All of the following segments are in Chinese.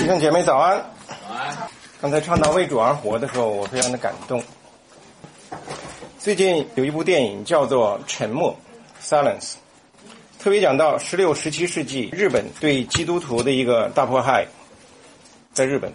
弟兄姐妹早安。 早安。 刚才唱到为主而活的时候，我非常的感动。最近有一部电影叫做《沉默》 Silence， 特别讲到16、17世纪日本对基督徒的一个大迫害。在日本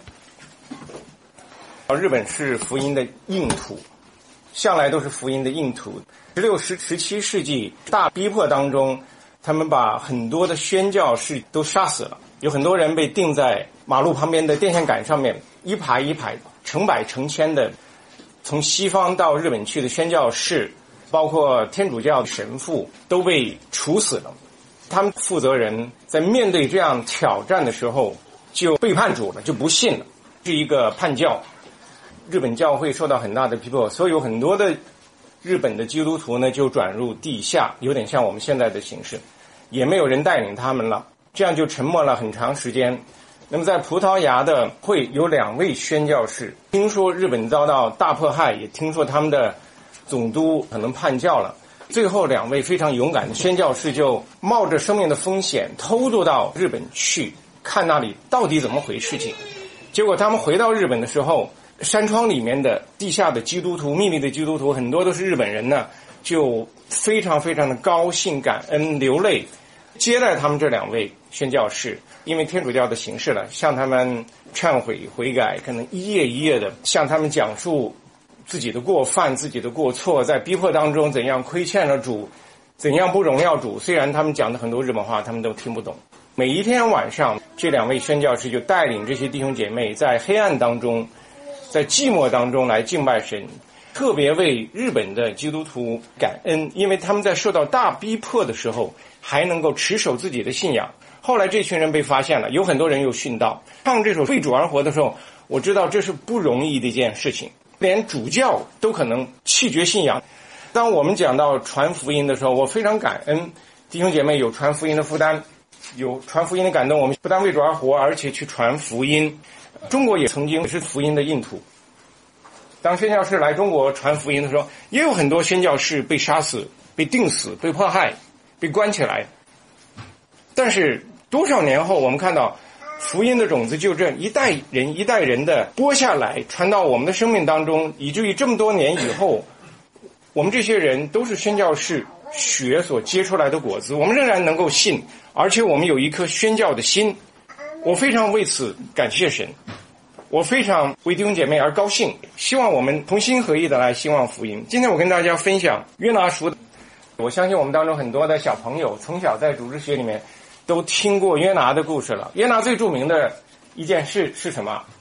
是福音的硬土，向来都是福音的硬土。16、17世纪大逼迫当中，他们把很多的宣教士都杀死了，有很多人被钉在马路旁边的电线杆上面，一排一排成百成千的从西方到日本去的宣教士，包括天主教神父都被处死了。他们负责人在面对这样挑战的时候就背叛主了，就不信了，是一个叛教。日本教会受到很大的逼迫，所以有很多的日本的基督徒呢就转入地下，有点像我们现在的形式，也没有人带领他们了，这样就沉默了很长时间。那么在葡萄牙的会有2位宣教士，听说日本遭到大迫害，也听说他们的总督可能叛教了，最后2位非常勇敢的宣教士就冒着生命的风险偷渡到日本去看那里到底怎么回事情。结果他们回到日本的时候，山窗里面的地下的基督徒，秘密的基督徒很多都是日本人呢，就非常非常的高兴感恩流泪接待他们这2位宣教士，因为天主教的形式了，向他们忏悔悔改，可能一页一页的向他们讲述自己的过犯，自己的过错，在逼迫当中怎样亏欠了主，怎样不荣耀主。虽然他们讲的很多日本话他们都听不懂。每一天晚上这2位宣教士就带领这些弟兄姐妹在黑暗当中，在寂寞当中来敬拜神，特别为日本的基督徒感恩，因为他们在受到大逼迫的时候还能够持守自己的信仰。后来这群人被发现了，有很多人又殉道。唱这首为主而活的时候，我知道这是不容易的一件事情，连主教都可能弃绝信仰。当我们讲到传福音的时候，我非常感恩弟兄姐妹有传福音的负担，有传福音的感动。我们不但为主而活，而且去传福音。中国也曾经是福音的硬土，当宣教士来中国传福音的时候，也有很多宣教士被杀死，被钉死，被迫害，被关起来。但是多少年后，我们看到福音的种子就这一代人一代人的播下来，传到我们的生命当中，以至于这么多年以后，我们这些人都是宣教士血所结出来的果子，我们仍然能够信，而且我们有一颗宣教的心。我非常为此感谢神，我非常为弟兄姐妹而高兴，希望我们同心合意的来兴旺福音。今天我跟大家分享约拿书，我相信我们当中很多的小朋友从小在主日学里面都听过约拿的故事了。约拿最著名的一件事是什么？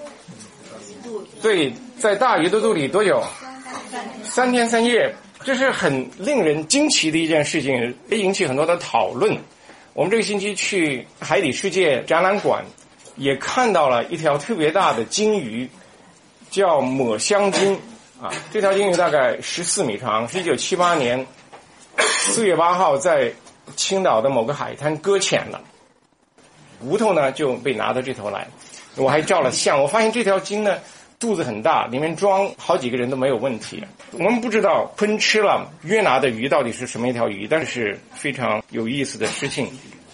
对，在大鱼的肚里多久？3天3夜。这是很令人惊奇的一件事情，也引起很多的讨论。我们这个星期去海底世界展览馆，也看到了一条特别大的鲸鱼，叫抹香鲸啊。这条鲸鱼大概14米长，是1978年4月8号在青岛的某个海滩搁浅了，骨头呢就被拿到这头来。我还照了相，我发现这条鲸呢肚子很大，里面装好几个人都没有问题。我们不知道吞吃了约拿的鱼到底是什么一条鱼，但是非常有意思的事情。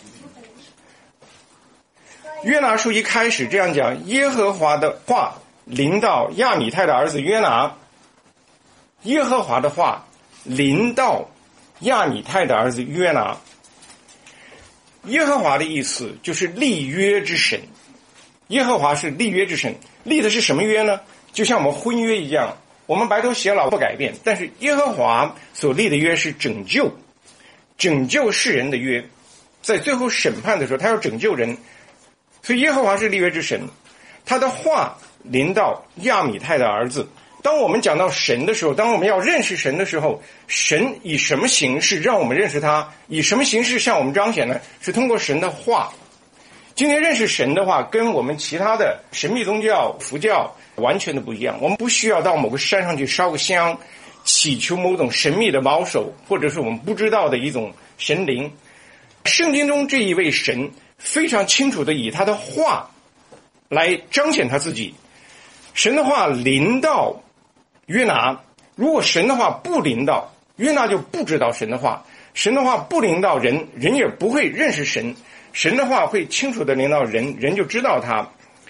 约拿书一开始这样讲，耶和华的话临到亚米太的儿子约拿。耶和华的话临到亚米太的儿子约拿。耶和华的意思就是立约之神，耶和华是立约之神。立的是什么约呢？就像我们婚约一样，我们白头偕老不改变，但是耶和华所立的约是拯救世人的约，在最后审判的时候他要拯救人，所以耶和华是立约之神。他的话临到亚米太的儿子。当我们讲到神的时候，当我们要认识神的时候，神以什么形式让我们认识他，以什么形式向我们彰显呢？是通过神的话。今天认识神的话跟我们其他的神秘宗教佛教完全的不一样。我们不需要到某个山上去烧个香，祈求某种神秘的保守，或者是我们不知道的一种神灵。圣经中这一位神非常清楚的以他的话来彰显他自己。神的话临到约拿，如果神的话不临到约拿，就不知道神的话。神的话不临到人，人也不会认识神。神的话会清楚的临到人，人就知道他。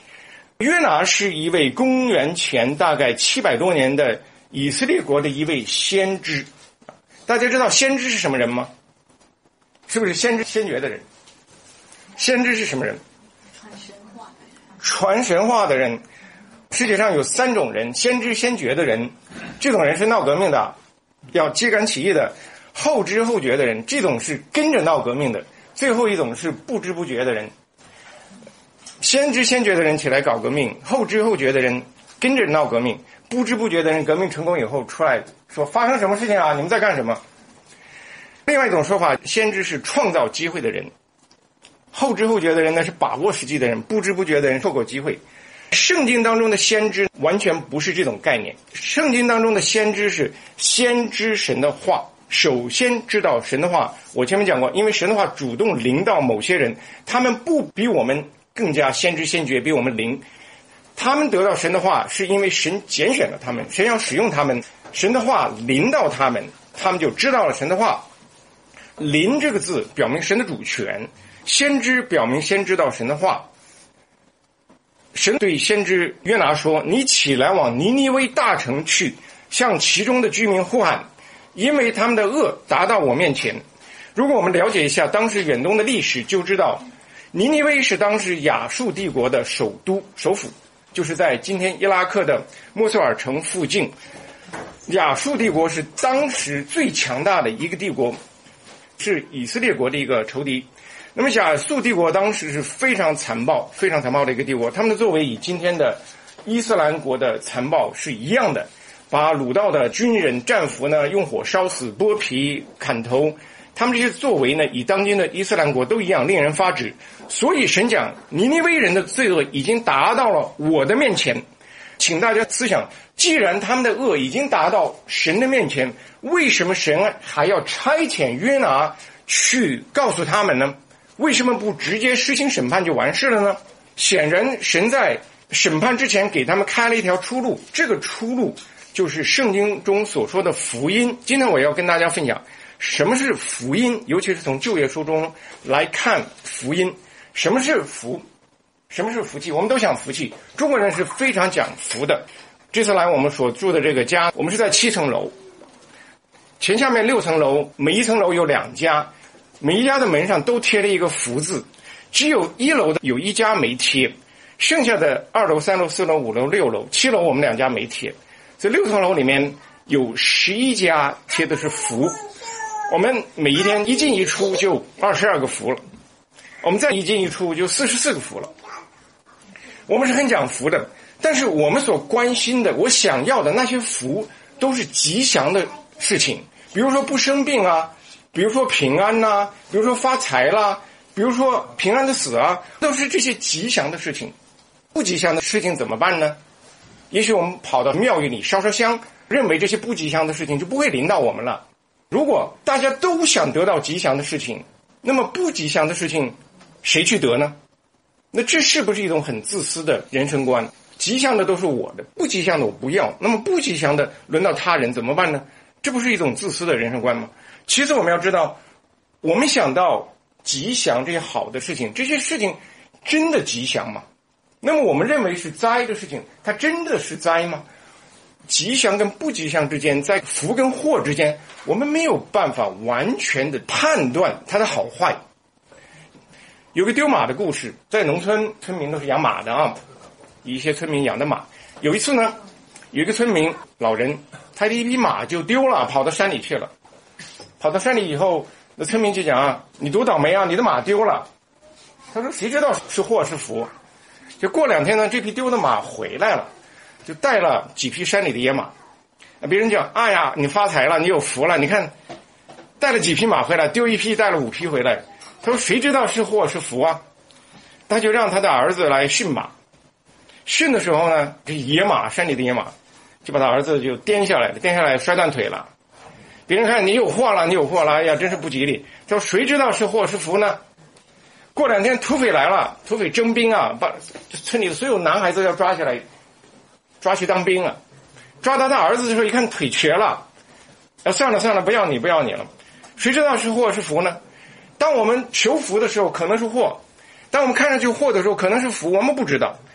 约拿是一位公元前大概700多年的以色列国的一位先知。大家知道先知是什么人吗？是不是先知先觉的人？先知是什么人？传神话的人。世界上有3种人，先知先觉的人，这种人是闹革命的，要揭竿起义的；后知后觉的人，这种是跟着闹革命的；最后一种是不知不觉的人。先知先觉的人起来搞革命，后知后觉的人跟着闹革命，不知不觉的人革命成功以后出来说发生什么事情啊？你们在干什么？另外一种说法，先知是创造机会的人，后知后觉的人呢是把握时机的人，不知不觉的人错过机会。圣经当中的先知完全不是这种概念，圣经当中的先知是先知神的话，首先知道神的话。我前面讲过，因为神的话主动临到某些人，他们不比我们更加先知先觉，比我们灵，他们得到神的话是因为神拣选了他们，神要使用他们，神的话临到他们，他们就知道了神的话。临这个字表明神的主权，先知表明先知道神的话。神对先知约拿说，你起来往尼尼微大城去，向其中的居民呼喊，因为他们的恶达到我面前。如果我们了解一下当时远东的历史，就知道尼尼微是当时亚述帝国的首府，就是在今天伊拉克的莫苏尔城附近。亚述帝国是当时最强大的一个帝国，是以色列国的一个仇敌。那么亚述帝国当时是非常残暴的一个帝国，他们的作为与今天的伊斯兰国的残暴是一样的，把掳到的军人战俘呢用火烧死、剥皮、砍头，他们这些作为呢与当今的伊斯兰国都一样，令人发指。所以神讲尼尼微人的罪恶已经达到了我的面前。请大家思想，既然他们的恶已经达到神的面前，为什么神还要差遣约拿去告诉他们呢？为什么不直接施行审判就完事了呢？显然神在审判之前给他们开了一条出路，这个出路就是圣经中所说的福音。今天我要跟大家分享什么是福音，尤其是从旧约书中来看福音。什么是福？什么是福气？我们都讲福气，中国人是非常讲福的。这次来我们所住的这个家，我们是在7层楼，前下面6层楼，每一层楼有2家，每一家的门上都贴了一个福字，只有1楼的有1家没贴，剩下的2楼、3楼、4楼、5楼、6楼、7楼我们2家没贴，所以6层楼里面有11家贴的是福。我们每一天一进一出就22个福了，我们再一进一出就44个福了。我们是很讲福的，但是我们所关心的，我想要的那些福都是吉祥的事情，比如说不生病啊，比如说平安呐，比如说发财啦，比如说平安的死啊，都是这些吉祥的事情。不吉祥的事情怎么办呢？也许我们跑到庙宇里烧烧香，认为这些不吉祥的事情就不会临到我们了。如果大家都想得到吉祥的事情，那么不吉祥的事情谁去得呢？那这是不是一种很自私的人生观？吉祥的都是我的，不吉祥的我不要，那么不吉祥的轮到他人怎么办呢？这不是一种自私的人生观吗？其实我们要知道，我们想到吉祥这些好的事情，这些事情真的吉祥吗？那么我们认为是灾的事情，它真的是灾吗？吉祥跟不吉祥之间，在福跟祸之间，我们没有办法完全的判断它的好坏。有个丢马的故事，在农村村民都是养马的啊，一些村民养的马。有一次呢，有一个村民老人，他的一匹马就丢了，跑到山里去了。跑到山里以后，那村民就讲啊，你多倒霉啊，你的马丢了。他说谁知道是祸是福。就过2天呢，这匹丢的马回来了，就带了几匹山里的野马。别人讲，哎呀，你发财了，你有福了，你看带了几匹马回来，丢1匹带了5匹回来。他说谁知道是祸是福啊？他就让他的儿子来驯马。驯的时候呢，这野马，山里的野马，就把他儿子就颠下来摔断腿了。别人看你有祸了，哎呀，真是不吉利。他说谁知道是祸是福呢？过2天土匪来了，土匪征兵啊，把村里的所有男孩子要抓起来，抓去当兵了。抓到他儿子的时候，一看腿瘸了，算了，不要你了。谁知道是祸是福呢？当我们求福的时候可能是祸，当我们看上去祸的时候可能是福，我们不知道。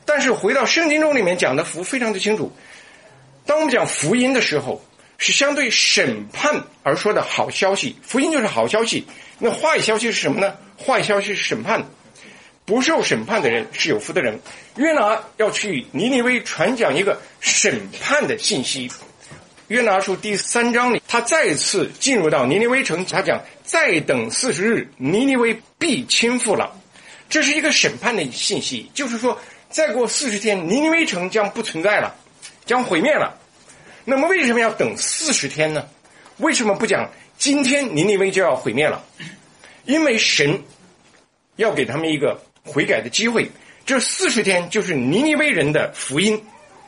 但是回到圣经中里面讲的福非常的清楚，当我们讲福音的时候，是相对审判而说的好消息。福音就是好消息，那坏消息是什么呢？坏消息是审判，不受审判的人是有福的人。约拿要去尼尼微传讲一个审判的信息。约拿书第3章里，他再次进入到尼尼微城，他讲再等40日，尼尼微必倾覆了。这是一个审判的信息，就是说再过40天，尼尼微城将不存在了，将毁灭了。那么为什么要等40天呢？为什么不讲今天尼尼微就要毁灭了？因为神要给他们一个悔改的机会，这40天就是尼尼微人的福音。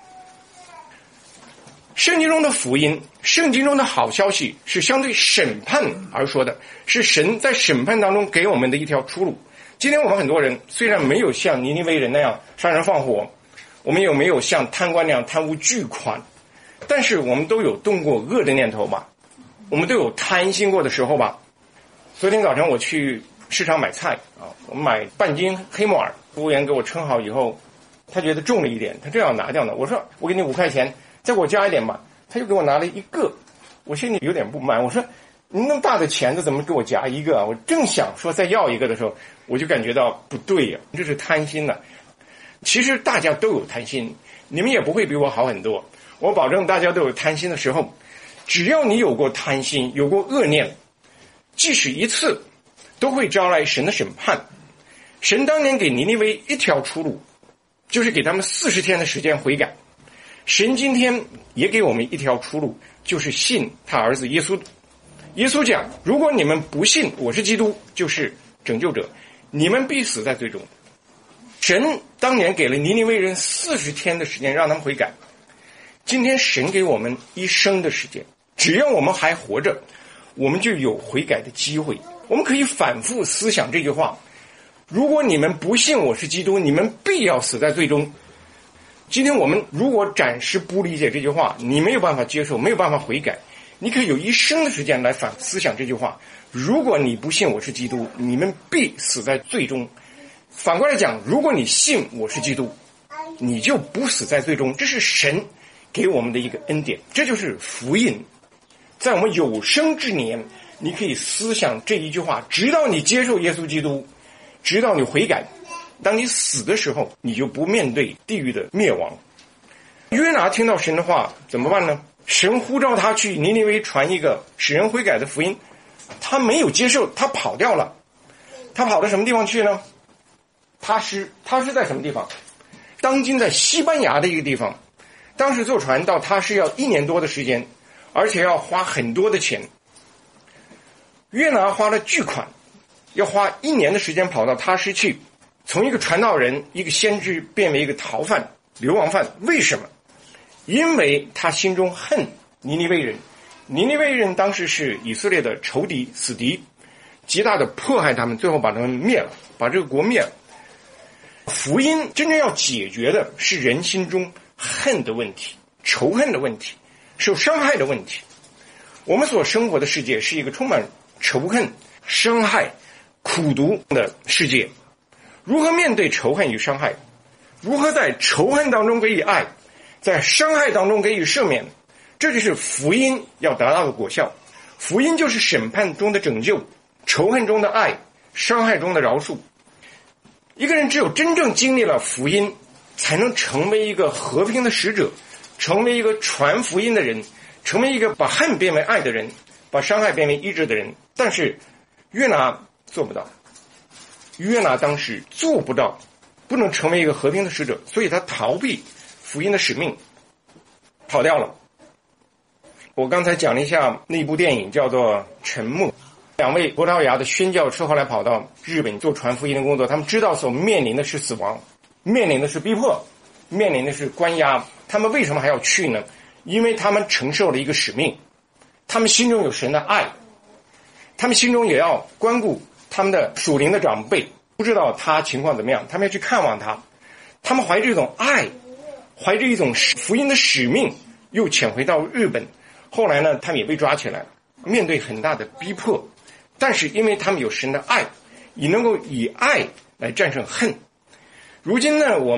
圣经中的福音，圣经中的好消息是相对审判而说的，是神在审判当中给我们的一条出路。今天我们很多人虽然没有像尼尼微人那样杀人放火，我们也没有像贪官那样贪污巨款，但是我们都有动过恶的念头吧，我们都有贪心过的时候吧。昨天早晨我去市场买菜我买半斤黑木耳，服务员给我称好以后，他觉得重了一点，他正要拿掉呢。我说我给你5块钱，再给我加一点吧。他就给我拿了1个，我心里有点不满，我说你那么大的钳子怎么给我夹1个啊？我正想说再要1个的时候，我就感觉到不对呀，这是贪心了。其实大家都有贪心，你们也不会比我好很多。我保证大家都有贪心的时候，只要你有过贪心，有过恶念，即使一次，都会招来神的审判。神当年给尼尼微一条出路，就是给他们40天的时间悔改。神今天也给我们一条出路，就是信他儿子耶稣。耶稣讲，如果你们不信我是基督，就是拯救者，你们必死在罪中。神当年给了尼尼微人40天的时间让他们悔改，今天神给我们一生的时间，只要我们还活着，我们就有悔改的机会。我们可以反复思想这句话，如果你们不信我是基督，你们必要死在罪中。今天我们如果暂时不理解这句话，你没有办法接受，没有办法悔改，你可以有一生的时间来反思想这句话，如果你不信我是基督，你们必死在罪中。反过来讲，如果你信我是基督，你就不死在罪中。这是神给我们的一个恩典，这就是福音。在我们有生之年，你可以思想这一句话，直到你接受耶稣基督，直到你悔改，当你死的时候，你就不面对地狱的灭亡。约拿听到神的话怎么办呢？神呼召他去尼尼微传一个使人悔改的福音，他没有接受，他跑掉了。他跑到什么地方去呢？他是在什么地方？当今在西班牙的一个地方。当时坐船到他是要1年多的时间，而且要花很多的钱。约拿花了巨款，要花1年的时间跑到他施去，从一个传道人，一个先知变为一个逃犯、流亡犯。为什么？因为他心中恨尼尼微人。尼尼微人当时是以色列的仇敌、死敌，极大的迫害他们，最后把他们灭了，把这个国灭了。福音真正要解决的是人心中恨的问题、仇恨的问题、受伤害的问题。我们所生活的世界是一个充满仇恨、伤害、苦毒的世界。如何面对仇恨与伤害？如何在仇恨当中给予爱，在伤害当中给予赦免？这就是福音要达到的果效。福音就是审判中的拯救，仇恨中的爱，伤害中的饶恕。一个人只有真正经历了福音，才能成为一个和平的使者，成为一个传福音的人，成为一个把恨变为爱的人，把伤害变为医治的人。但是约拿做不到，约拿当时做不到，不能成为一个和平的使者，所以他逃避福音的使命，跑掉了。我刚才讲了一下那部电影叫做《沉默》，2位葡萄牙的宣教士后来跑到日本做传福音的工作，他们知道所面临的是死亡，面临的是逼迫，面临的是关押。他们为什么还要去呢？因为他们承受了一个使命，他们心中有神的爱，他们心中也要关顾他们的属灵的长辈，不知道他情况怎么样，他们要去看望他。他们怀着一种爱，怀着一种福音的使命，又潜回到日本。后来呢，他们也被抓起来，面对很大的逼迫，但是因为他们有神的爱，也能够以爱来战胜恨。如今呢，我们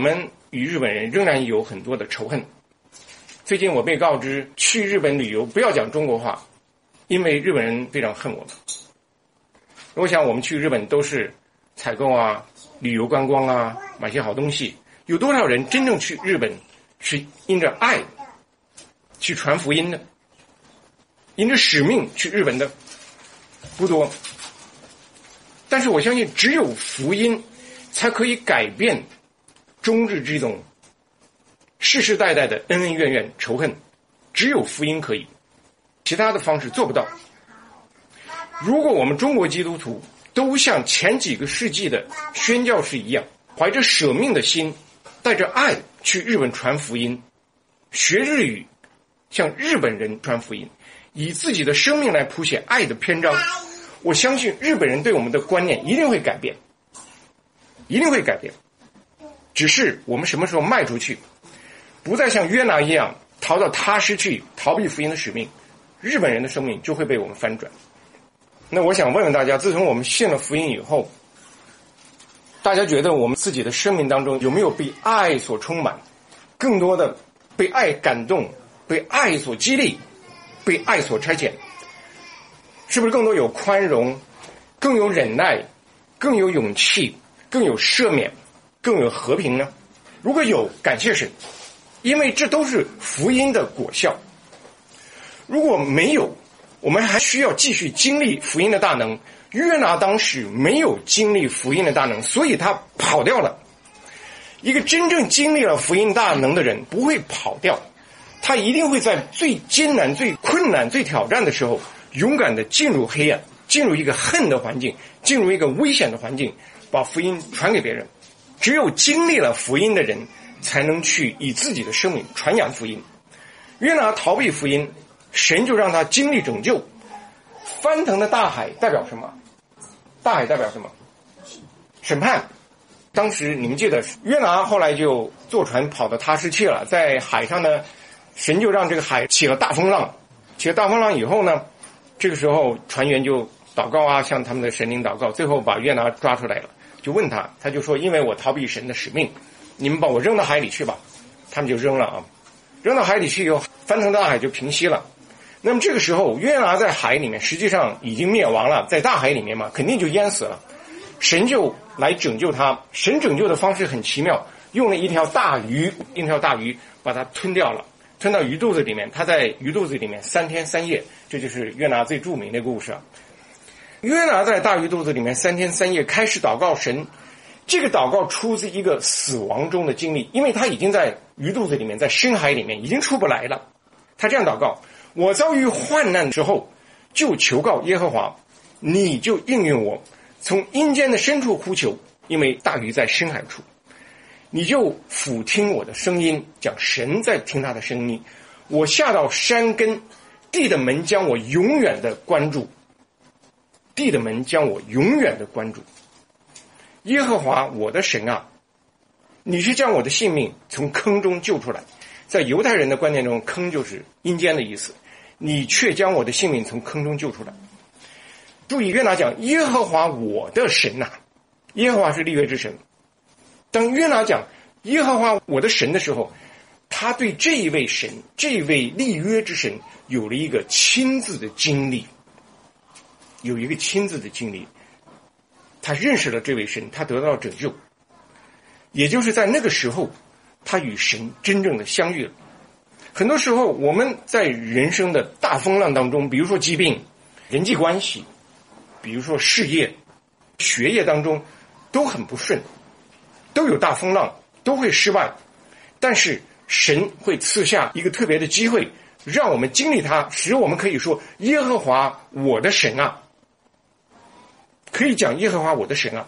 与日本人仍然有很多的仇恨。最近我被告知去日本旅游不要讲中国话，因为日本人非常恨我们。我想我们去日本都是采购啊、旅游观光啊，买些好东西。有多少人真正去日本是因着爱去传福音的，因着使命去日本的？不多。但是我相信只有福音才可以改变中日这种世世代代的恩恩怨怨仇恨，只有福音可以，其他的方式做不到。如果我们中国基督徒都像前几个世纪的宣教士一样，怀着舍命的心，带着爱去日本传福音，学日语，向日本人传福音，以自己的生命来谱写爱的篇章，我相信日本人对我们的观念一定会改变，一定会改变。只是我们什么时候迈出去，不再像约拿一样逃到他施去逃避福音的使命，日本人的生命就会被我们翻转。那我想问问大家，自从我们信了福音以后，大家觉得我们自己的生命当中有没有被爱所充满，更多的被爱感动，被爱所激励，被爱所差遣？是不是更多有宽容，更有忍耐，更有勇气，更有赦免，更有和平呢？如果有，感谢神，因为这都是福音的果效。如果没有，我们还需要继续经历福音的大能。约拿当时没有经历福音的大能，所以他跑掉了。一个真正经历了福音大能的人不会跑掉，他一定会在最艰难、最困难、最挑战的时候，勇敢地进入黑暗，进入一个恨的环境，进入一个危险的环境，把福音传给别人。只有经历了福音的人，才能去以自己的生命传扬福音。约拿逃避福音，神就让他经历拯救。翻腾的大海代表什么？大海代表什么？审判。当时你们记得，约拿后来就坐船跑到他施去了，在海上呢，神就让这个海起了大风浪。起了大风浪以后呢，这个时候船员就祷告啊，向他们的神灵祷告，最后把约拿抓出来了，就问他，他就说，因为我逃避神的使命，你们把我扔到海里去吧。他们就扔了啊，扔到海里去以后，翻腾大海就平息了。那么这个时候约拿在海里面实际上已经灭亡了，在大海里面嘛，肯定就淹死了。神就来拯救他，神拯救的方式很奇妙，用了一条大鱼把它吞掉了，吞到鱼肚子里面。他在鱼肚子里面3天3夜，这就是约拿最著名的故事啊。约拿在大鱼肚子里面3天3夜开始祷告神，这个祷告出自一个死亡中的经历，因为他已经在鱼肚子里面，在深海里面已经出不来了。他这样祷告，我遭遇患难之后，就求告耶和华，你就应允我，从阴间的深处呼求，因为大鱼在深海处，你就俯听我的声音。讲神在听他的声音。我下到山根，地的门将我永远的关住，地的门将我永远的关住。耶和华我的神啊，你是将我的性命从坑中救出来。在犹太人的观念中，坑就是阴间的意思，你却将我的性命从坑中救出来。注意，约拿讲耶和华我的神啊，耶和华是立约之神。当约拿讲耶和华我的神的时候，他对这一位神，这一位立约之神有了一个亲自的经历，有一个亲自的经历。他认识了这位神，他得到了拯救，也就是在那个时候他与神真正的相遇了。很多时候我们在人生的大风浪当中，比如说疾病、人际关系，比如说事业、学业当中都很不顺，都有大风浪，都会失败。但是神会赐下一个特别的机会，让我们经历它，使我们可以说耶和华我的神啊，可以讲耶和华我的神啊。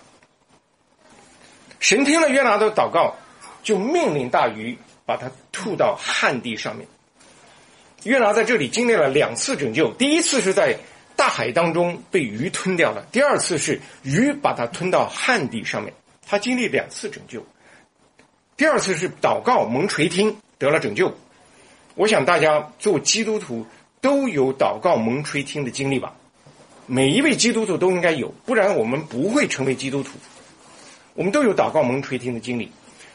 神听了约拿的祷告，就命令大鱼把它吐到旱地上面。约拿在这里经历了2次拯救，第一次是在大海当中被鱼吞掉了，第二次是鱼把它吞到旱地上面。他经历2次拯救，第二次是祷告蒙垂听得了拯救。我想大家做基督徒都有祷告蒙垂听的经历吧，每一位基督徒都应该有，不然我们不会成为基督徒。我们都有祷告蒙垂听的经历。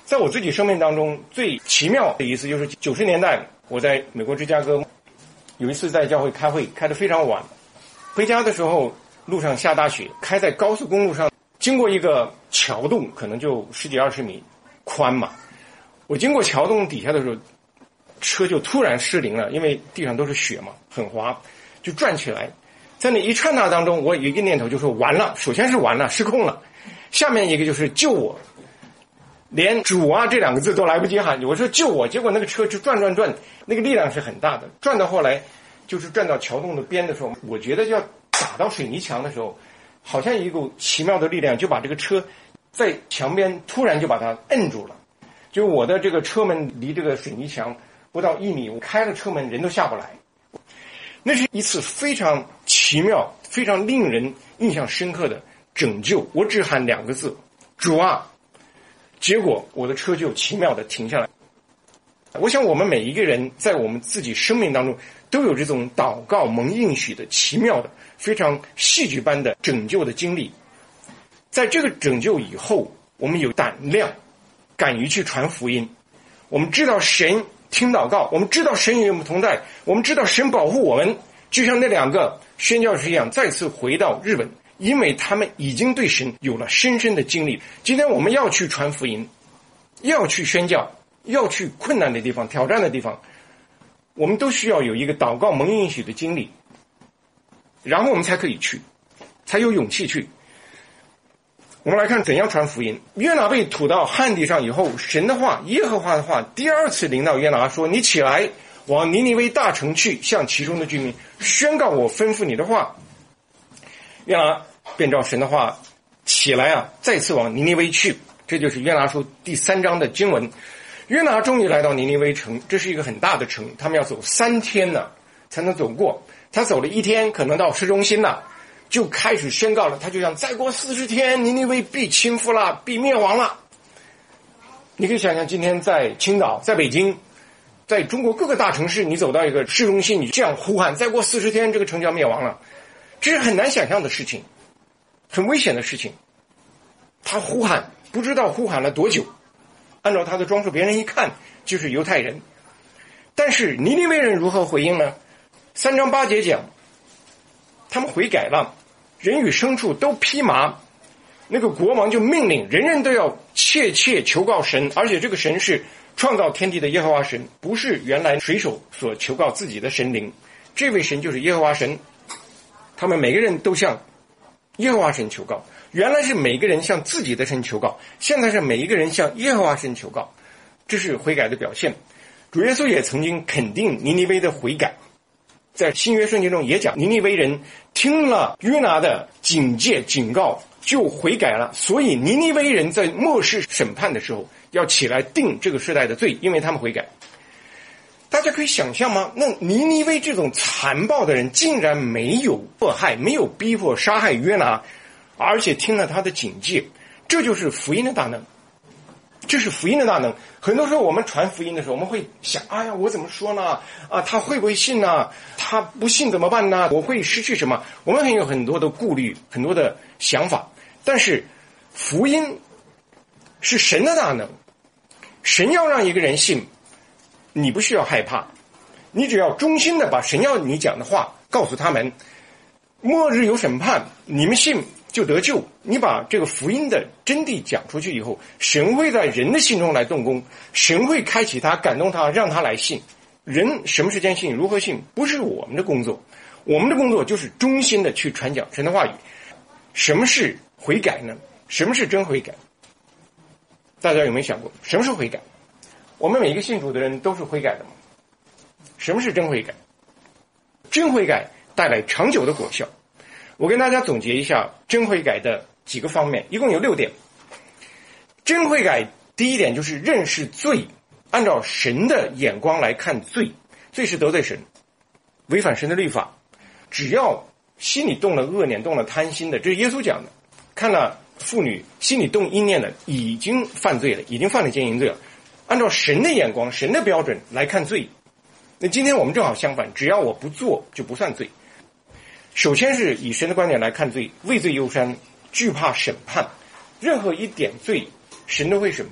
在我自己生命当中最奇妙的一次，就是90年代我在美国芝加哥有一次在教会开会，开得非常晚，回家的时候路上下大雪，开在高速公路上，经过一个桥洞，可能就10几20米宽嘛。我经过桥洞底下的时候，车就突然失灵了，因为地上都是雪嘛，很滑，就转起来。在那一刹那当中，我有一个念头，就说完了，首先是完了，失控了，下面一个就是救我，连主啊这2个字都来不及喊，我说救我，结果那个车就转，那个力量是很大的，转到后来就是转到桥洞的边的时候，我觉得要打到水泥墙的时候，好像一股奇妙的力量就把这个车在墙边突然就把它摁住了，就我的这个车门离这个水泥墙不到1米，我开了车门人都下不来。那是一次非常奇妙非常令人印象深刻的拯救，我只喊2个字，主啊，结果我的车就奇妙地停下来。我想我们每一个人在我们自己生命当中都有这种祷告蒙应许的奇妙的非常戏剧般的拯救的经历。在这个拯救以后，我们有胆量敢于去传福音，我们知道神听祷告，我们知道神与我们同在，我们知道神保护我们，就像那2个宣教士一样再次回到日本，因为他们已经对神有了深深的经历。今天我们要去传福音，要去宣教，要去困难的地方挑战的地方，我们都需要有一个祷告蒙应许的经历，然后我们才可以去，才有勇气去。我们来看怎样传福音。约拿被吐到旱地上以后，神的话，耶和华的话第2次临到约拿说，你起来往尼尼微大城去，向其中的居民宣告我吩咐你的话。约拿便照神的话起来啊，再次往尼尼微去。这就是约拿书第3章的经文。约拿终于来到尼尼微城，这是一个很大的城，他们要走3天呢才能走过。他走了1天，可能到市中心了，就开始宣告了。他就想再过40天，尼尼微必倾覆了，必灭亡了。你可以想象，今天在青岛，在北京，在中国各个大城市，你走到一个市中心，你这样呼喊，再过40天这个城就要灭亡了，这是很难想象的事情，很危险的事情。他呼喊，不知道呼喊了多久，按照他的装束，别人一看就是犹太人。但是尼尼微人如何回应呢？3章8节讲，他们悔改了，人与牲畜都披麻。那个国王就命令人人都要切切求告神，而且这个神是创造天地的耶和华神，不是原来水手所求告自己的神灵，这位神就是耶和华神。他们每个人都向耶和华神求告，原来是每个人向自己的神求告，现在是每一个人向耶和华神求告，这是悔改的表现。主耶稣也曾经肯定尼尼微的悔改，在新约圣经中也讲，尼尼微人听了约拿的警戒警告就悔改了，所以尼尼微人在末世审判的时候要起来定这个世代的罪，因为他们悔改。大家可以想象吗？那尼尼微这种残暴的人竟然没有迫害，没有逼迫杀害约拿，而且听了他的警戒，这就是福音的大能，这是福音的大能。很多时候我们传福音的时候，我们会想，哎呀，我怎么说呢？他会不会信呢？他不信怎么办呢？我会失去什么？我们有很多的顾虑，很多的想法。但是福音是神的大能，神要让一个人信，你不需要害怕，你只要忠心的把神要你讲的话告诉他们。末日有审判，你们信就得救。你把这个福音的真谛讲出去以后，神会在人的心中来动工，神会开启他，感动他，让他来信。人什么时间信，如何信，不是我们的工作，我们的工作就是忠心的去传讲神的话语。什么是悔改呢？什么是真悔改？大家有没有想过什么是悔改？我们每一个信主的人都是悔改的吗？什么是真悔改？真悔改带来长久的果效。我跟大家总结一下真悔改的几个方面，一共有6点。真悔改第一点就是认识罪，按照神的眼光来看罪，罪是得罪神，违反神的律法。只要心里动了恶念，动了贪心的，这是耶稣讲的，看了妇女心里动阴念的，已经犯罪了，已经犯了奸淫罪了。按照神的眼光，神的标准来看罪。那今天我们正好相反，只要我不做就不算罪。首先是以神的观点来看罪，畏罪忧山，惧怕审判，任何一点罪神都会审判，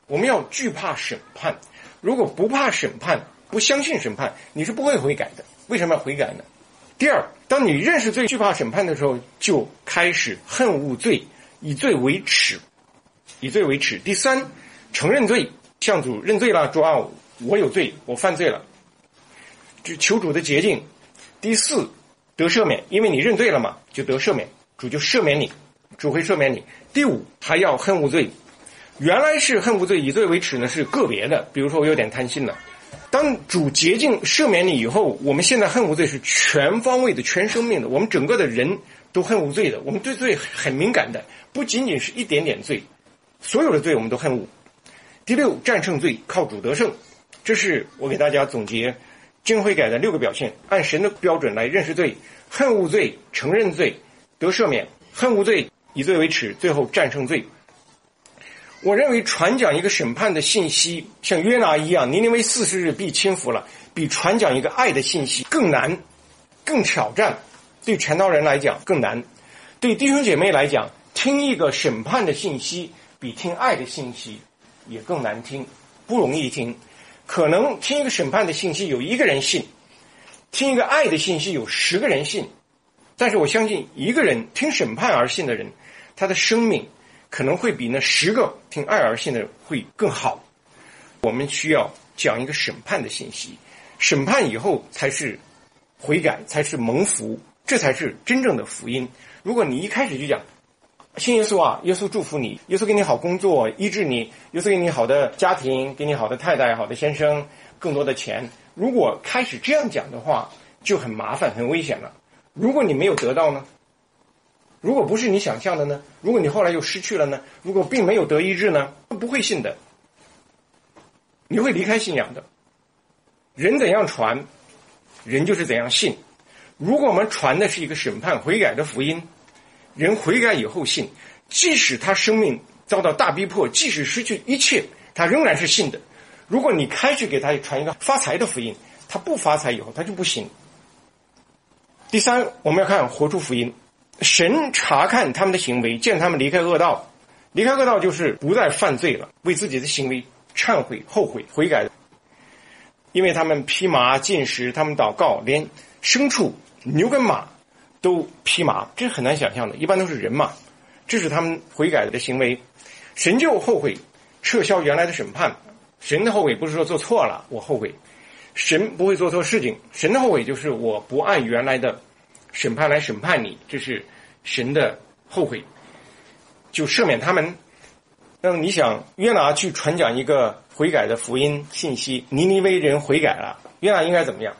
我们要惧怕审判。如果不怕审判，不相信审判，你是不会悔改的。为什么要悔改呢？第二，当你认识罪、惧怕审判的时候，就开始恨恶罪，以罪为耻，以罪为耻。第三，承认罪，向主认罪了，主啊，我有罪，我犯罪了，就求主的洁净。第四，得赦免，因为你认罪了嘛，就得赦免，主就赦免你，主会赦免你。第五，还要恨恶罪。原来是恨恶罪，以罪为耻呢，是个别的，比如说我有点贪心了。当主洁净赦免你以后，我们现在恨恶罪是全方位的、全生命的，我们整个的人都恨恶罪的，我们对罪很敏感的，不仅仅是一点点罪，所有的罪我们都恨恶。第六，战胜罪，靠主得胜。这是我给大家总结真悔改的6个表现，按神的标准来认识罪：恨恶罪、承认罪、得赦免；恨恶罪，以罪为耻，最后战胜罪。我认为传讲一个审判的信息，像约拿一样，尼尼微40日必倾覆了，比传讲一个爱的信息更难，更挑战。对传道人来讲更难，对弟兄姐妹来讲，听一个审判的信息比听爱的信息也更难听，不容易听。可能听一个审判的信息有1个人信，听一个爱的信息有10个人信。但是我相信一个人听审判而信的人，他的生命可能会比那10个听爱而信的人会更好。我们需要讲一个审判的信息，审判以后才是悔改，才是蒙福，这才是真正的福音。如果你一开始就讲信耶稣啊，耶稣祝福你，耶稣给你好工作，医治你，耶稣给你好的家庭，给你好的太太，好的先生，更多的钱，如果开始这样讲的话，就很麻烦，很危险了。如果你没有得到呢？如果不是你想象的呢？如果你后来又失去了呢？如果并没有得医治呢？不会信的，你会离开信仰的。人怎样传，人就是怎样信。如果我们传的是一个审判悔改的福音，人悔改以后信，即使他生命遭到大逼迫，即使失去一切，他仍然是信的。如果你开始给他传一个发财的福音，他不发财以后他就不信。第三，我们要看活出福音。神查看他们的行为，见他们离开恶道。离开恶道就是不再犯罪了，为自己的行为忏悔、后悔、悔改。因为他们披麻禁食，他们祷告，连牲畜、牛跟马都披麻，这是很难想象的，一般都是人嘛。这是他们悔改的行为。神就后悔，撤销原来的审判。神的后悔不是说做错了我后悔，神不会做错事情，神的后悔就是我不按原来的审判来审判你，这是神的后悔，就赦免他们。那么你想，约拿去传讲一个悔改的福音信息，尼尼微人悔改了，约拿应该怎么样？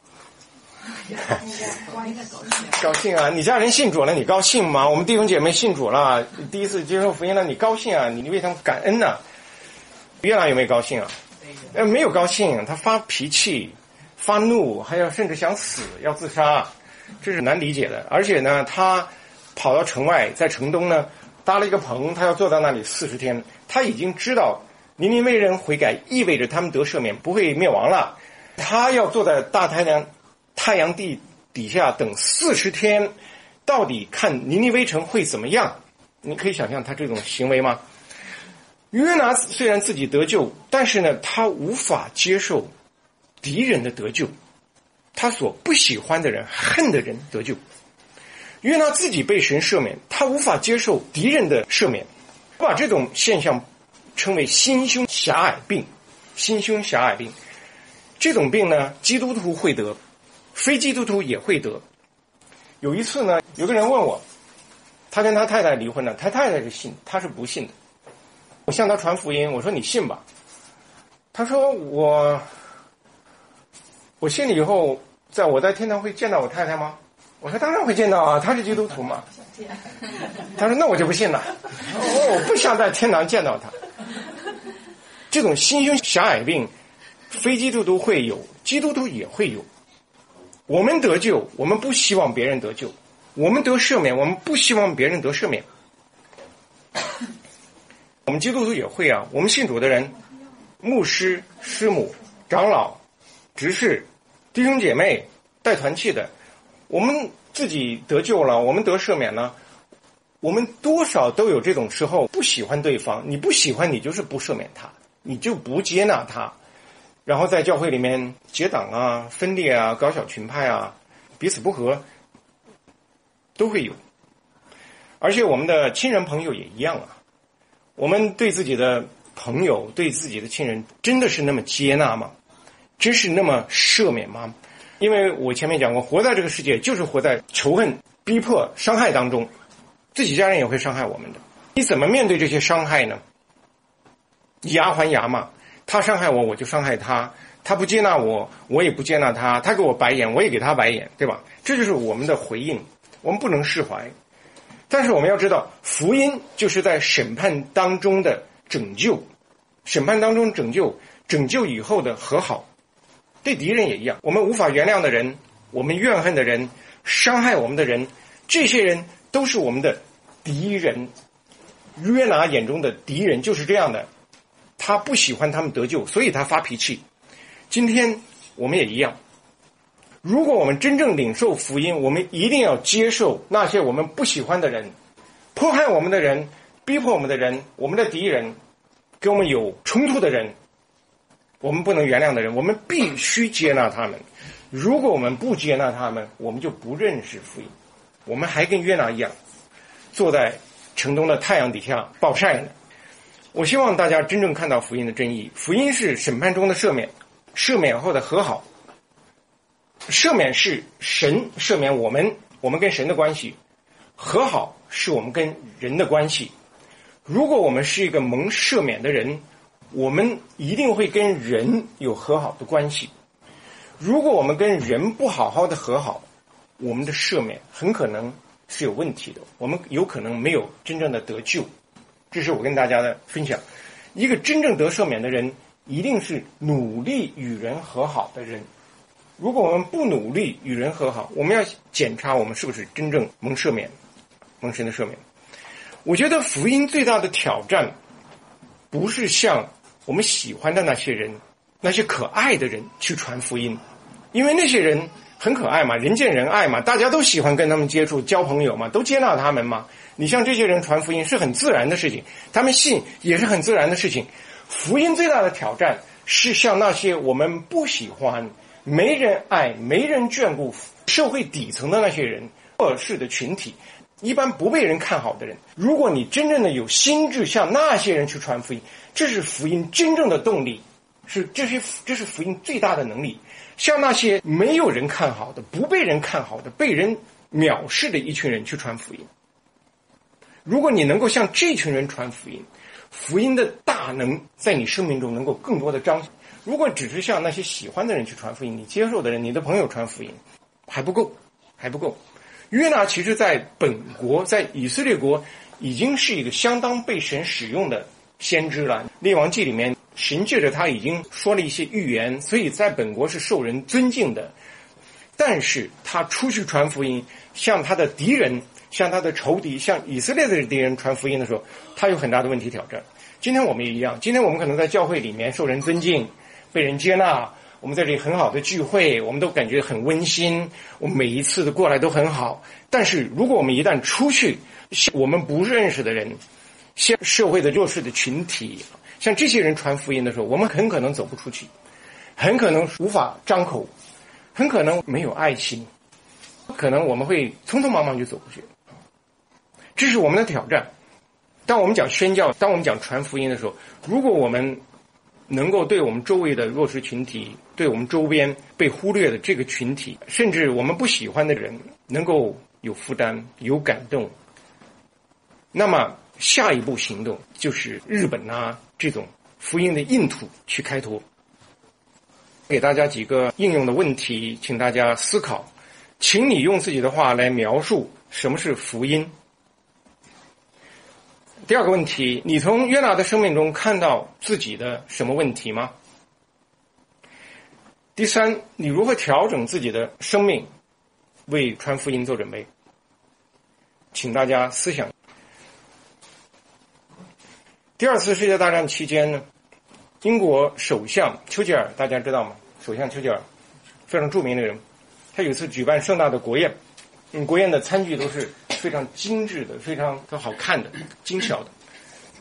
高兴啊！你家人信主了，你高兴吗？我们弟兄姐妹信主了，第一次接受福音了，你高兴啊？你为他们感恩啊。约拿有没有高兴啊？没有高兴，他发脾气、发怒，还要甚至想死，要自杀，这是难理解的。而且呢，他跑到城外，在城东呢搭了一个棚，他要坐在那里40天。他已经知道尼尼微人悔改意味着他们得赦免，不会灭亡了。他要坐在大太阳地底下等40天，到底看尼尼微城会怎么样？你可以想象他这种行为吗？约拿虽然自己得救，但是呢，他无法接受敌人的得救，他所不喜欢的人、恨的人得救。约拿自己被神赦免，他无法接受敌人的赦免。我把这种现象称为心胸狭隘病。心胸狭隘病这种病呢，基督徒会得，非基督徒也会得。有一次呢，有个人问我，他跟他太太离婚了，他太太是信，他是不信的。我向他传福音，我说你信吧。他说我信了以后，我在天堂会见到我太太吗？我说当然会见到啊，他是基督徒嘛。他说那我就不信了，我不想在天堂见到他。这种心胸狭隘病，非基督徒会有，基督徒也会有。我们得救，我们不希望别人得救；我们得赦免，我们不希望别人得赦免。我们基督徒也会啊，我们信主的人，牧师、师母、长老、执事、弟兄姐妹、带团契的，我们自己得救了，我们得赦免了，我们多少都有这种时候不喜欢对方，你不喜欢你就是不赦免他， 你就不接纳他，然后在教会里面结党啊、分裂啊、搞小群派啊、彼此不和都会有。而且我们的亲人朋友也一样啊，我们对自己的朋友、对自己的亲人真的是那么接纳吗？真是那么赦免吗？因为我前面讲过，活在这个世界就是活在仇恨、逼迫、伤害当中，自己家人也会伤害我们的。你怎么面对这些伤害呢？牙还牙嘛，他伤害我，我就伤害他，他不接纳我，我也不接纳他，他给我白眼，我也给他白眼，对吧？这就是我们的回应，我们不能释怀。但是我们要知道，福音就是在审判当中的拯救，审判当中拯救，拯救以后的和好。对敌人也一样，我们无法原谅的人，我们怨恨的人，伤害我们的人，这些人都是我们的敌人。约拿眼中的敌人就是这样的，他不喜欢他们得救，所以他发脾气。今天我们也一样，如果我们真正领受福音，我们一定要接受那些我们不喜欢的人，迫害我们的人，逼迫我们的人，我们的敌人，跟我们有冲突的人，我们不能原谅的人，我们必须接纳他们。如果我们不接纳他们，我们就不认识福音，我们还跟约拿一样坐在城东的太阳底下暴晒呢。我希望大家真正看到福音的真意，福音是审判中的赦免，赦免后的和好。赦免是神赦免我们跟神的关系，和好是我们跟人的关系。如果我们是一个蒙赦免的人，我们一定会跟人有和好的关系。如果我们跟人不好好的和好，我们的赦免很可能是有问题的，我们有可能没有真正的得救。这是我跟大家的分享。一个真正得赦免的人，一定是努力与人和好的人。如果我们不努力与人和好，我们要检查我们是不是真正蒙赦免，蒙神的赦免。我觉得福音最大的挑战不是向我们喜欢的那些人，那些可爱的人去传福音，因为那些人很可爱嘛，人见人爱嘛，大家都喜欢跟他们接触交朋友嘛，都接纳他们嘛。你像这些人传福音是很自然的事情，他们信也是很自然的事情。福音最大的挑战是向那些我们不喜欢、没人爱、没人眷顾、社会底层的那些人、弱势的群体，一般不被人看好的人，如果你真正的有心智向那些人去传福音，这是福音真正的动力，这是福音最大的能力。向那些没有人看好的、不被人看好的、被人藐视的一群人去传福音。如果你能够向这群人传福音，福音的大能在你生命中能够更多的彰显。如果只是向那些喜欢的人去传福音，你接受的人，你的朋友传福音，还不够。约拿其实在本国，在以色列国已经是一个相当被神使用的先知了。列王记里面神借着他已经说了一些预言，所以在本国是受人尊敬的。但是他出去传福音，向他的敌人、向他的仇敌、向以色列的敌人传福音的时候，他有很大的问题挑战。今天我们也一样，今天我们可能在教会里面受人尊敬，被人接纳，我们在这里很好的聚会，我们都感觉很温馨，我们每一次的过来都很好。但是如果我们一旦出去，我们不认识的人，向社会的弱势的群体，向这些人传福音的时候，我们很可能走不出去，很可能无法张口，很可能没有爱心，可能我们会匆匆忙忙就走过去。这是我们的挑战。当我们讲宣教，当我们讲传福音的时候，如果我们能够对我们周围的弱势群体，对我们周边被忽略的这个群体，甚至我们不喜欢的人，能够有负担、有感动，那么下一步行动就是日本啊这种福音的硬土去开拓。给大家几个应用的问题，请大家思考，请你用自己的话来描述什么是福音。第二个问题，你从约拿的生命中看到自己的什么问题吗？第三，你如何调整自己的生命，为传福音做准备？请大家思想。第二次世界大战期间呢，英国首相丘吉尔，大家知道吗？首相丘吉尔非常著名的人，他有一次举办盛大的国宴，国宴的餐具都是非常精致的，非常好看的，精巧的。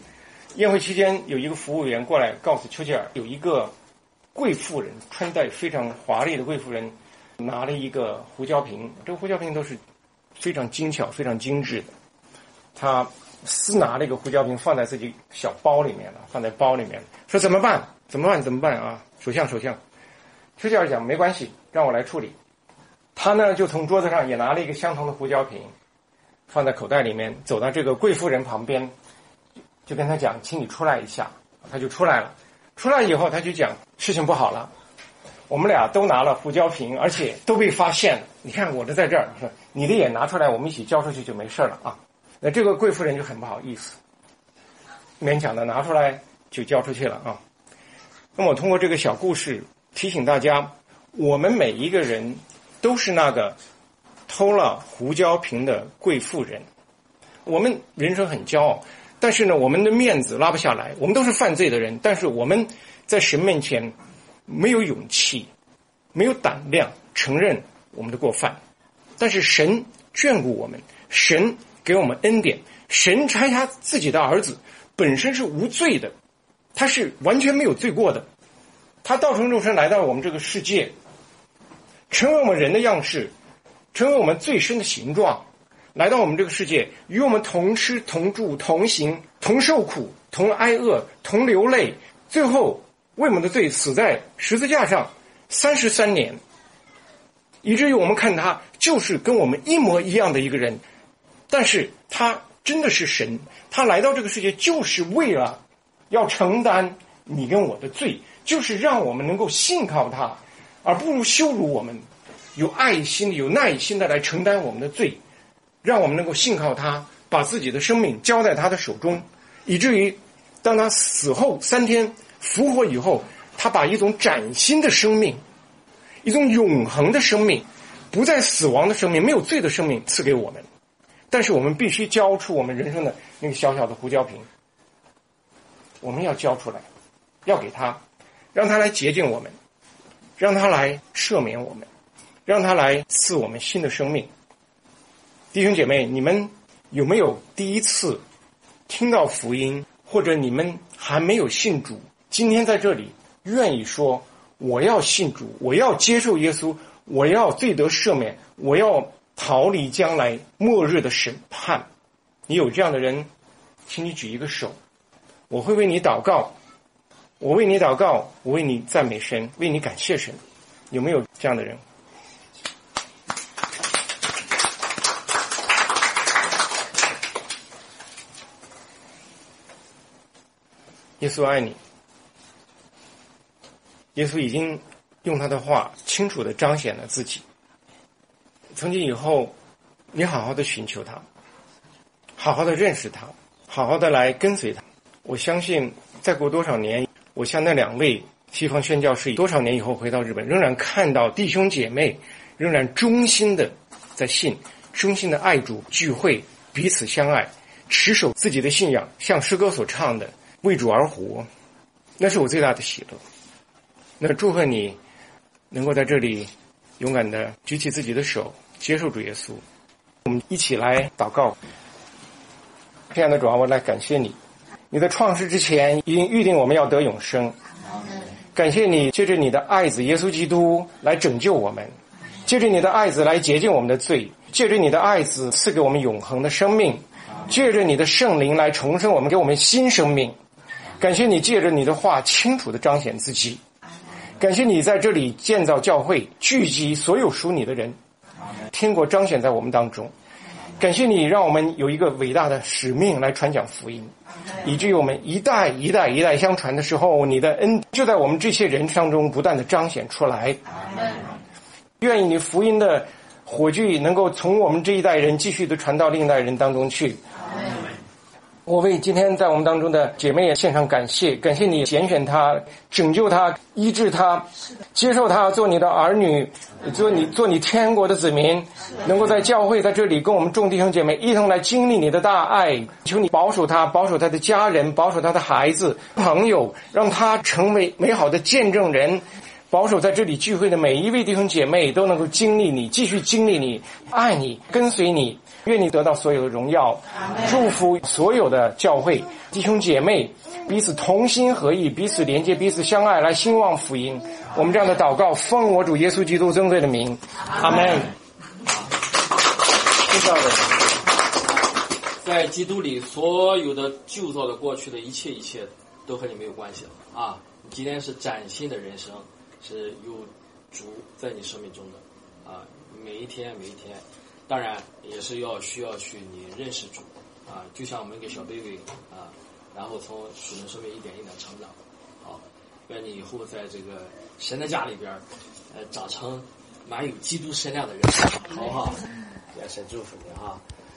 宴会期间，有一个服务员过来告诉丘吉尔，有一个贵妇人，穿戴非常华丽的贵妇人，拿了一个胡椒瓶，这个胡椒瓶都是非常精巧、非常精致的。他私拿了一个胡椒瓶放在自己小包里面了，放在包里面，说怎么办啊？首相，丘吉尔讲没关系，让我来处理。他呢就从桌子上也拿了一个相同的胡椒瓶，放在口袋里面，走到这个贵妇人旁边，就跟他讲，请你出来一下。他就出来了，出来以后他就讲，事情不好了，我们俩都拿了胡椒瓶，而且都被发现了，你看我的在这儿，你的也拿出来，我们一起交出去就没事了啊。那这个贵妇人就很不好意思，勉强的拿出来就交出去了啊。那么我通过这个小故事提醒大家，我们每一个人都是那个偷了胡椒瓶的贵妇人。我们人生很骄傲，但是呢，我们的面子拉不下来。我们都是犯罪的人，但是我们在神面前没有勇气，没有胆量承认我们的过犯。但是神眷顾我们，神给我们恩典，神差他自己的儿子本身是无罪的，他是完全没有罪过的，他道成肉身来到我们这个世界，成为我们人的样式，成为我们最深的形状，来到我们这个世界，与我们同吃同住同行，同受苦同挨饿同流泪，最后为我们的罪死在十字架上33年，以至于我们看他就是跟我们一模一样的一个人。但是他真的是神，他来到这个世界就是为了要承担你跟我的罪，就是让我们能够信靠他，而不如羞辱我们，有爱心的有耐心的来承担我们的罪，让我们能够信靠他，把自己的生命交在他的手中，以至于当他死后3天复活以后，他把一种崭新的生命，一种永恒的生命，不再死亡的生命，没有罪的生命赐给我们。但是我们必须交出我们人生的那个小小的胡椒瓶，我们要交出来，要给他，让他来洁净我们，让他来赦免我们，让他来赐我们新的生命。弟兄姐妹，你们有没有第一次听到福音，或者你们还没有信主，今天在这里愿意说我要信主，我要接受耶稣，我要罪得赦免，我要逃离将来末日的审判？你有这样的人，请你举一个手，我会为你祷告，我为你祷告，我为你赞美神，为你感谢神。有没有这样的人？耶稣爱你，耶稣已经用他的话清楚地彰显了自己。从今以后，你好好的寻求他，好好的认识他，好好的来跟随他。我相信再过多少年，我像那2位西方宣教士多少年以后回到日本，仍然看到弟兄姐妹仍然忠心的在信，忠心的爱主，聚会彼此相爱，持守自己的信仰，像诗歌所唱的为主而活，那是我最大的喜乐。那祝贺你能够在这里勇敢的举起自己的手，接受主耶稣。我们一起来祷告。这样的主啊，我来感谢你，你在创世之前已经预定我们要得永生。感谢你借着你的爱子耶稣基督来拯救我们，借着你的爱子来洁净我们的罪，借着你的爱子赐给我们永恒的生命，借着你的圣灵来重生我们，给我们新生命。感谢你借着你的话清楚地彰显自己，感谢你在这里建造教会，聚集所有属你的人，天国彰显在我们当中。感谢你让我们有一个伟大的使命来传讲福音，以至于我们一代一代一代相传的时候，你的恩就在我们这些人当中不断地彰显出来。愿意你福音的火炬能够从我们这一代人继续的传到另一代人当中去。我为今天在我们当中的姐妹也献上感谢，感谢你拣选她，拯救她，医治她，接受她做你的儿女，做你天国的子民，能够在教会在这里跟我们众弟兄姐妹一同来经历你的大爱。求你保守她，保守她的家人，保守她的孩子朋友，让她成为美好的见证人， 保守在这里聚会的每一位弟兄姐妹都能够经历你，继续经历你，爱你，跟随你，愿你得到所有的荣耀。祝福所有的教会弟兄姐妹彼此同心合意，彼此连接，彼此相爱，来兴旺福音。我们这样的祷告奉我主耶稣基督尊贵的名，阿们。 在基督里所有的旧造的过去的一切都和你没有关系了啊！你今天是崭新的人生，是有主在你生命中的啊！每一天，当然也是需要去你认识主啊！就像我们给小贝贝啊，然后从属灵生命一点一点成长。好，愿你以后在这个神的家里边，长成满有基督身量的人，好不好？也是祝福你啊！